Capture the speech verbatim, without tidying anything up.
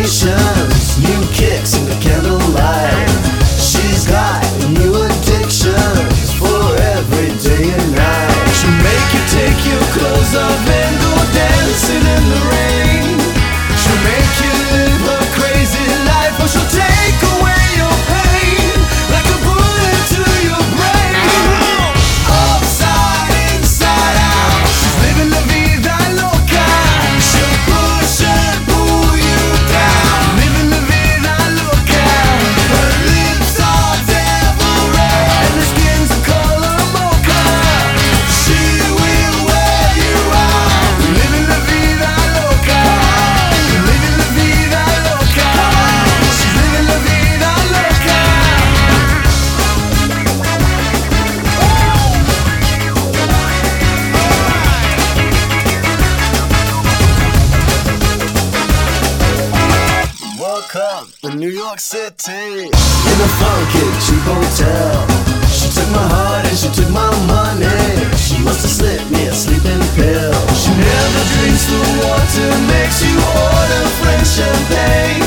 sensations, new kicks in the candlelight. She's got new addictions for every day and night. She'll make you take your clothes off and go dancing in the rain. She'll make you live her crazy life, or she'll take away your pain like a bullet to your brain. Upside, inside out, she's living la vida loca. She'll push and pull you down, living la vida loca. Her lips are devil red and her skin's a color mocha. She will wear you out, living la vida loca, living la vida loca. She's living la vida loca. Welcome to New York City, in a funky cheap hotel. She took my heart and she took my money. She must have slipped me a sleeping pill. She never drinks the water, makes you order French champagne.